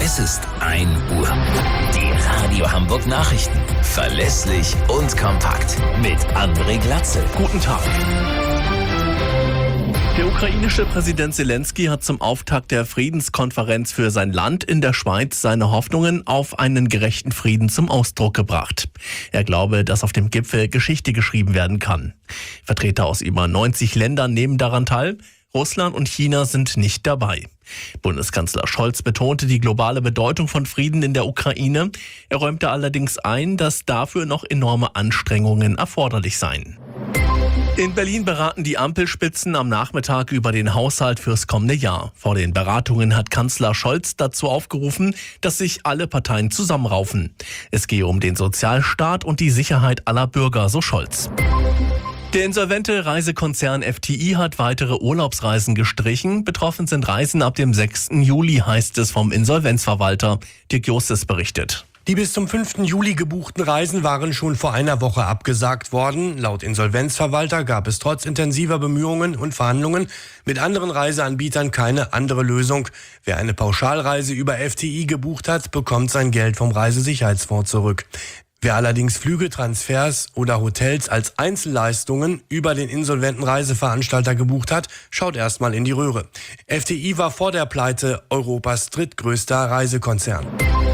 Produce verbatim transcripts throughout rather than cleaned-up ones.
Es ist ein Uhr. Die Radio Hamburg Nachrichten. Verlässlich und kompakt. Mit André Glatzel. Guten Tag. Der ukrainische Präsident Zelensky hat zum Auftakt der Friedenskonferenz für sein Land in der Schweiz seine Hoffnungen auf einen gerechten Frieden zum Ausdruck gebracht. Er glaube, dass auf dem Gipfel Geschichte geschrieben werden kann. Vertreter aus über neunzig Ländern nehmen daran teil. Russland und China sind nicht dabei. Bundeskanzler Scholz betonte die globale Bedeutung von Frieden in der Ukraine. Er räumte allerdings ein, dass dafür noch enorme Anstrengungen erforderlich seien. In Berlin beraten die Ampelspitzen am Nachmittag über den Haushalt fürs kommende Jahr. Vor den Beratungen hat Kanzler Scholz dazu aufgerufen, dass sich alle Parteien zusammenraufen. Es gehe um den Sozialstaat und die Sicherheit aller Bürger, so Scholz. Der insolvente Reisekonzern F T I hat weitere Urlaubsreisen gestrichen. Betroffen sind Reisen ab dem sechsten Juli, heißt es vom Insolvenzverwalter. Dirk Justus berichtet. Die bis zum fünften Juli gebuchten Reisen waren schon vor einer Woche abgesagt worden. Laut Insolvenzverwalter gab es trotz intensiver Bemühungen und Verhandlungen mit anderen Reiseanbietern keine andere Lösung. Wer eine Pauschalreise über F T I gebucht hat, bekommt sein Geld vom Reisesicherheitsfonds zurück. Wer allerdings Flüge, Transfers oder Hotels als Einzelleistungen über den insolventen Reiseveranstalter gebucht hat, schaut erstmal in die Röhre. F T I war vor der Pleite Europas drittgrößter Reisekonzern.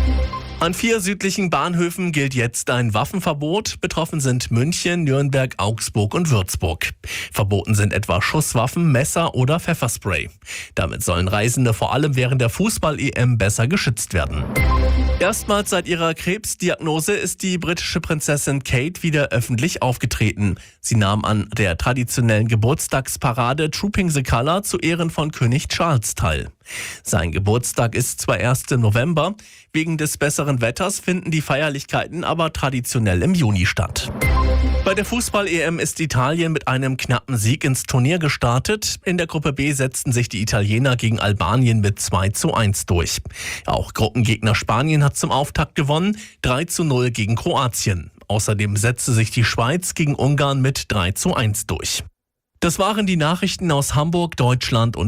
An vier südlichen Bahnhöfen gilt jetzt ein Waffenverbot. Betroffen sind München, Nürnberg, Augsburg und Würzburg. Verboten sind etwa Schusswaffen, Messer oder Pfefferspray. Damit sollen Reisende vor allem während der Fußball-E M besser geschützt werden. Erstmals seit ihrer Krebsdiagnose ist die britische Prinzessin Kate wieder öffentlich aufgetreten. Sie nahm an der traditionellen Geburtstagsparade Trooping the Colour zu Ehren von König Charles teil. Sein Geburtstag ist zwar erst im November, wegen des besseren Wetters finden die Feierlichkeiten aber traditionell im Juni statt. Bei der Fußball-E M ist Italien mit einem knappen Sieg ins Turnier gestartet. In der Gruppe B setzten sich die Italiener gegen Albanien mit zwei zu eins durch. Auch Gruppengegner Spanien hat zum Auftakt gewonnen, drei zu null gegen Kroatien. Außerdem setzte sich die Schweiz gegen Ungarn mit drei zu eins durch. Das waren die Nachrichten aus Hamburg, Deutschland und